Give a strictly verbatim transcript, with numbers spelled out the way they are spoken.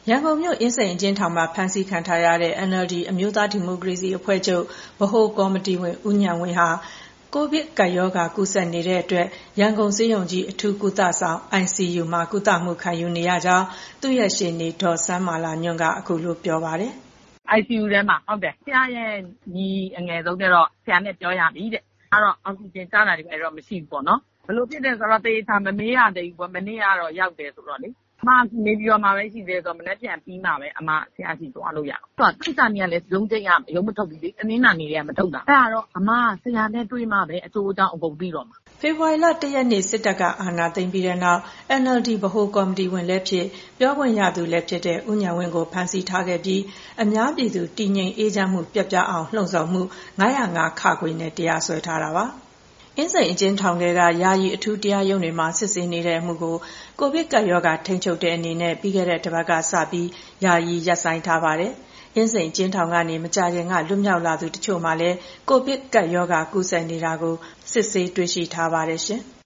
ရန်ကုန်မြို့အင်းစိန်အကျဉ်းထောင်မှာဖမ်းဆီးခံထားရတဲ့ အန် အယ်လ် ဒီ အမျိုးသားဒီမိုကရေစီအဖွဲ့ချုပ်ဗဟိုကော်မတီဝင်ဦးဉာဏ်ဝင်းဟာကိုဗစ်ကပ်ရောဂါကူးစက်နေတဲ့အတွက်ရန်ကုန်ဆေးရုံကြီးအထူးကုသဆောင် အိုင် စီ ယူ မှာကုသမှုခံယူနေရကြောင်းသူ့ရဲ့ရှေ့နေဒေါ်စန်းမာလာညွန့်ကအခုလိုပြောပါတယ်။ အိုင် စီ ယူ ထဲမှာဟုတ်တယ်ဆရာရဲ့ညီအငယ်ဆုံးတဲ့တော့ဆရာနဲ့ပြောရပြီတဲ့အဲ့တော့အောက်ဆီဂျင်ကြားတာတွေတော့မရှိဘူးပေါ့နော်ဘယ်လိုဖြစ်တယ်ဆိုတော့တေချာမမေးရသေးဘူးပေါ့မနေ့ကတော့ရောက်တယ်ဆိုတော့လေအမနေပြီးတော့မှပဲရှိသေးတယ်ဆိုတော့မနေ့ပြန်ပြီးမှပဲအမဆရာစီသွားလို့ရအောင်သူကတိကျနေရလဲရုံးချိန်ရရုံးမထုတ်ဘူးလေအနည်းနာနေရမထုတ်တာအဲ့ဒါတော့အမဆရာနဲ့တွေ့မှပဲအကျိုးအကြောင်းအကုန်ပြီးတော့မှာဖေဖော်ဝါရီလတရက်နေ့စစ်တပ်ကအာဏာသိမ်းပြီးတဲ့နောက် အန် အယ်လ် ဒီ ဗဟိုကော်မတီဝင်လည်းဖြစ်ပြောခွင့်ရသူလည်းဖြစ်တဲ့ဦးဉာဏ်ဝင်းကိုဖမ်းဆီးထားခဲ့ပြီးအများပြည်သူတည်ငြိမ်အေးချမ်းမှုပျက်ပြားအောင်လှုံ့ဆော်မှု၅၀၅ ခ နဲ့တရားစွဲထားတာပါအင်းစိန်အကျဉ်းထောင်ကယာယီအထူးတရားရုံးတွေမှာစစ်ဆေးနေတဲ့အမှုကိုကိုဗစ်ကပ်ရောဂါထိန်းချုပ်တဲ့အနေနဲ့ပြီးခဲ့တဲ့တစ်ပတ်ကစပြီးယာယီရပ်ဆိုင်းထားပါတယ်။အင်းစိန်အကျဉ်းထောင်ကနေမကြာခင်ကလွတ်မြောက်လာသူတချို့မှလည်းကိုဗစ်ကပ်ရောဂါကူးစက်နေတာကိုစစ်ဆေးတွေ့ရှိထားပါတယ်ရှင်။